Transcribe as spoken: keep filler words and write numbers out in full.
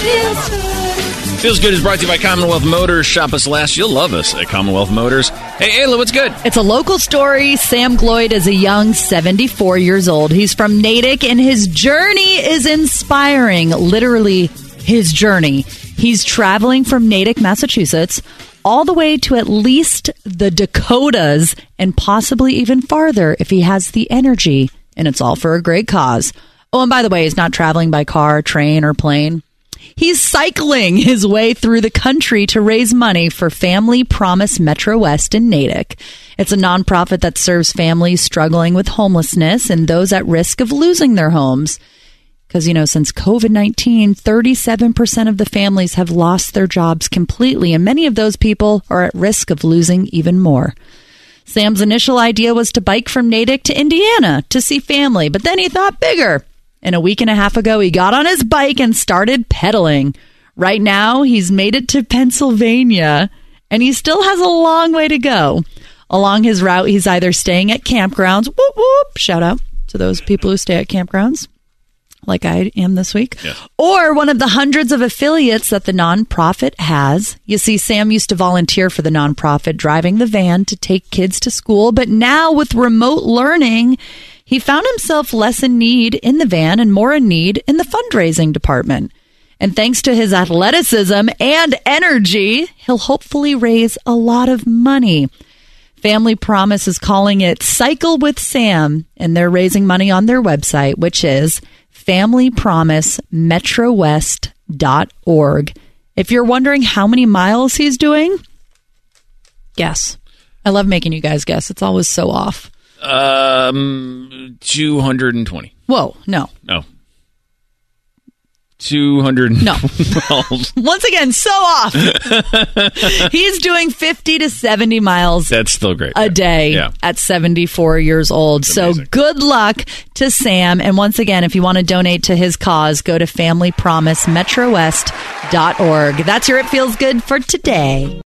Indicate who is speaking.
Speaker 1: feels good.
Speaker 2: Feels Good is brought to you by Commonwealth Motors. Shop us last. You'll love us at Commonwealth Motors. Hey, Ayla, what's good?
Speaker 1: It's a local story. Sam Gloyd is a young seventy-four years old. He's from Natick, and his journey is inspiring. Literally, his journey. He's traveling from Natick, Massachusetts, all the way to at least the Dakotas, and possibly even farther if he has the energy, and it's all for a great cause. Oh, and by the way, he's not traveling by car, train, or plane. He's cycling his way through the country to raise money for Family Promise Metro West in Natick. It's a nonprofit that serves families struggling with homelessness and those at risk of losing their homes. Because, you know, since covid nineteen, thirty-seven percent of the families have lost their jobs completely, and many of those people are at risk of losing even more. Sam's initial idea was to bike from Natick to Indiana to see family, but then he thought bigger. And a week and a half ago, he got on his bike and started pedaling. Right now, he's made it to Pennsylvania, and he still has a long way to go. Along his route, he's either staying at campgrounds, whoop, whoop, shout out to those people who stay at campgrounds, like I am this week,
Speaker 2: yeah.
Speaker 1: or one of the hundreds of affiliates that the nonprofit has. You see, Sam used to volunteer for the nonprofit, driving the van to take kids to school, but now with remote learning, he found himself less in need in the van and more in need in the fundraising department. And thanks to his athleticism and energy, he'll hopefully raise a lot of money. Family Promise is calling it Cycle with Sam, and they're raising money on their website, which is family promise metro west dot org. If you're wondering how many miles he's doing, guess. I love making you guys guess. It's always so off.
Speaker 2: Um, two hundred twenty.
Speaker 1: Whoa, no.
Speaker 2: No. two hundred
Speaker 1: No.
Speaker 2: miles.
Speaker 1: Once again, so off. He's doing fifty to seventy miles
Speaker 2: That's still great.
Speaker 1: a day
Speaker 2: Yeah.
Speaker 1: at seventy-four years old.
Speaker 2: That's
Speaker 1: so
Speaker 2: amazing.
Speaker 1: good luck to Sam. And once again, if you want to donate to his cause, go to family promise metro west dot org. That's your It Feels Good for today.